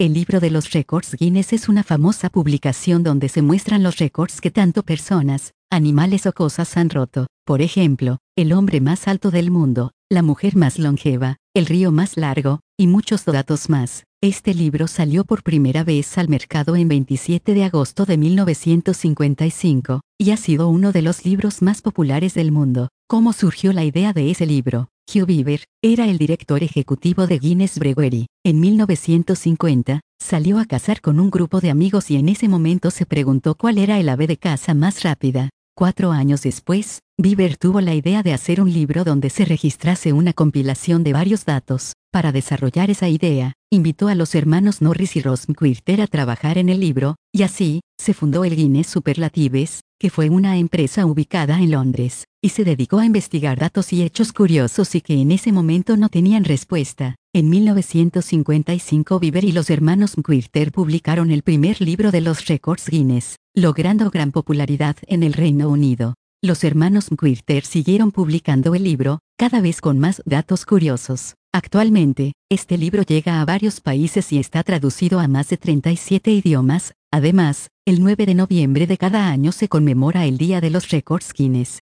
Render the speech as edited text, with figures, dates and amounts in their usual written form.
El libro de los récords Guinness es una famosa publicación donde se muestran los récords que tanto personas, animales o cosas han roto. Por ejemplo, el hombre más alto del mundo, la mujer más longeva, el río más largo, y muchos datos más. Este libro salió por primera vez al mercado en 27 de agosto de 1955, y ha sido uno de los libros más populares del mundo. ¿Cómo surgió la idea de ese libro? Hugh Beaver era el director ejecutivo de Guinness Brewery. En 1950, salió a cazar con un grupo de amigos y en ese momento se preguntó cuál era el ave de caza más rápida. 4 años después, Beaver tuvo la idea de hacer un libro donde se registrase una compilación de varios datos. Para desarrollar esa idea, invitó a los hermanos Norris y Ross McQuarrie a trabajar en el libro, y así, se fundó el Guinness Superlatives, que fue una empresa ubicada en Londres, y se dedicó a investigar datos y hechos curiosos y que en ese momento no tenían respuesta. En 1955 Beaver y los hermanos McQuarrie publicaron el primer libro de los récords Guinness, logrando gran popularidad en el Reino Unido. Los hermanos McQuarrie siguieron publicando el libro, cada vez con más datos curiosos. Actualmente, este libro llega a varios países y está traducido a más de 37 idiomas. Además, el 9 de noviembre de cada año se conmemora el Día de los Récords Guinness.